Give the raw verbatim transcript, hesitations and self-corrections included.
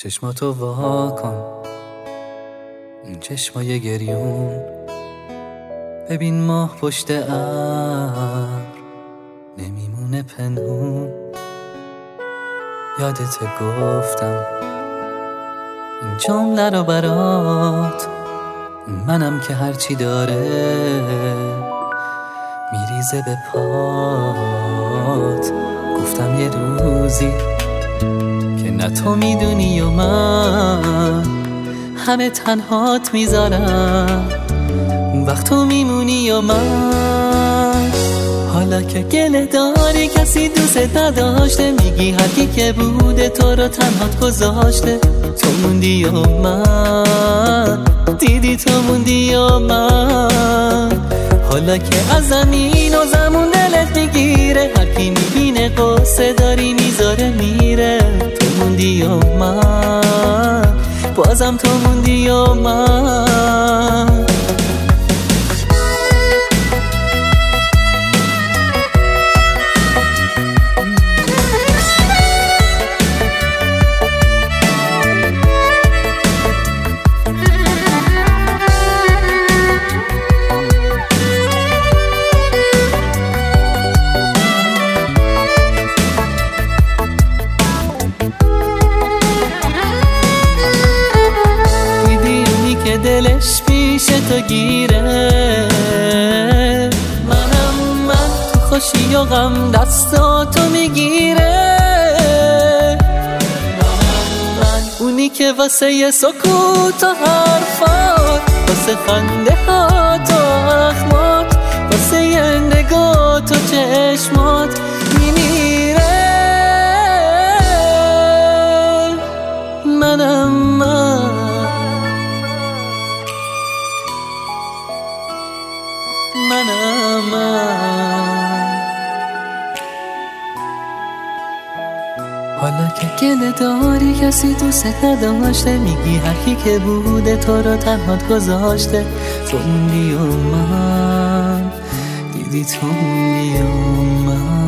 چشماتو وا کن، این چشمای گریون، ببین ماه پشت ابر نمیمونه پنهون. یادت گفتم این جمله رو برات، منم که هرچی داره میریزه به پات. گفتم یه روزی که نه تو میدونی و من همه تنهات میذارم، اون وقت تو میمونی و من. حالا که گله داری کسی دوست نداشته، میگی هرکی که بوده تو رو تنهات گذاشته. تو موندی و من دیدی، تو موندی و من. حالا که از زمین و زمون دلت میگیره، هرکی میبینه قصه داری میذاره میره. تو موندی و من، بازم تو موندی و من. دلش پیش تو گیره، منم من تو خوشی و غم دستاتو میگیره. منم من اونی که واسه یه سکوت و حرفات، واسه خنده هات و اخمات، واسه یه نگات و چشمات میمیره. منم من منم من. حالا که گله داری کسی دوست نداشته، میگی هرکی که بوده تو رو تنهات گذاشته. تو موندی و من دیدی، تو موندی و من.